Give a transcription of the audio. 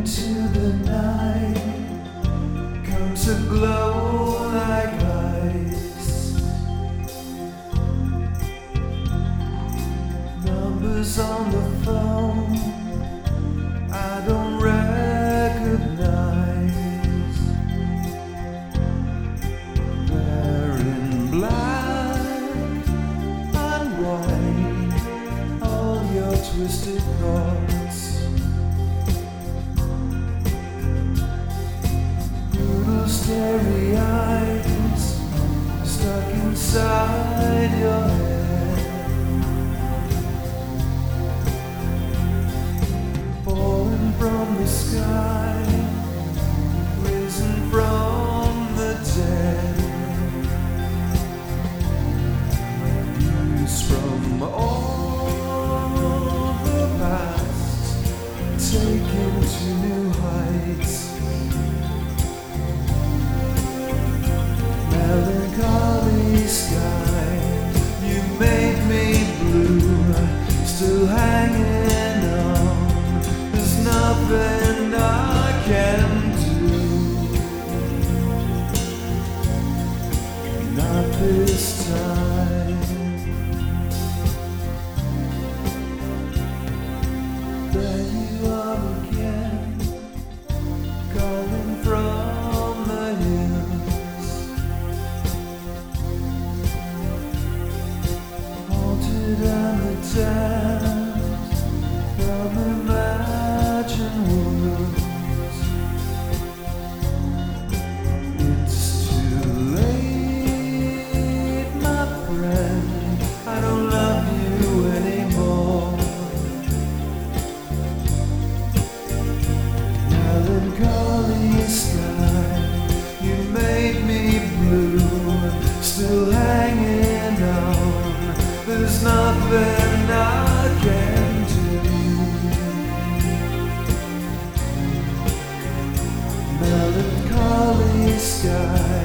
into the night comes a glow like ice. Numbers on the phone I don't recognize. They're in black and white, all your twisted thoughts. Starry eyes stuck inside your head, falling from the sky, risen from the dead, views from all the past, taken to new heights. Melancholy sky, you made me blue, still hanging on. There's nothing I can do, not this time. There you are again, calling from the hills. And the dance from imagined worlds. It's too late, my friend, I don't love you anymore. Melancholy sky, you made me blue, still hanging on. There's nothing I can do. Melancholy sky.